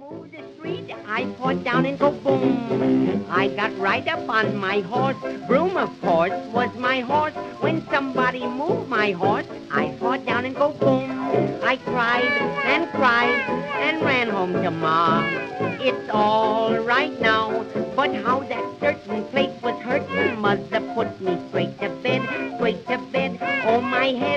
through the street, I poured down and go boom. I got right up on my horse. Broom, of course, was my horse. When somebody moved my horse, I poured down and go boom. I cried and ran home to Ma. It's all right now, but how that certain place was hurting, Mother put me straight to bed, straight to bed. Oh, my head